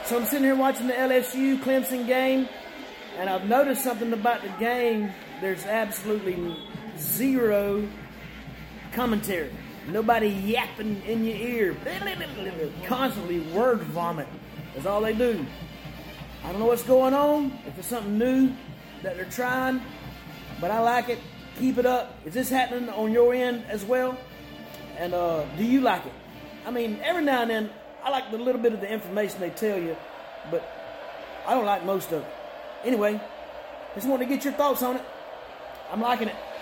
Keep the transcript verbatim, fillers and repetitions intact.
So I'm sitting here watching the L S U Clemson game, and I've noticed something about the game. There's absolutely zero commentary. Nobody yapping in your ear. Constantly word vomit. That's all they do. I don't know what's going on, if it's something new that they're trying, but I like it. Keep it up. Is this happening on your end as well? And uh, do you like it? I mean, every now and then, I like the little bit of the information they tell you, but I don't like most of it. Anyway, just want to get your thoughts on it. I'm liking it.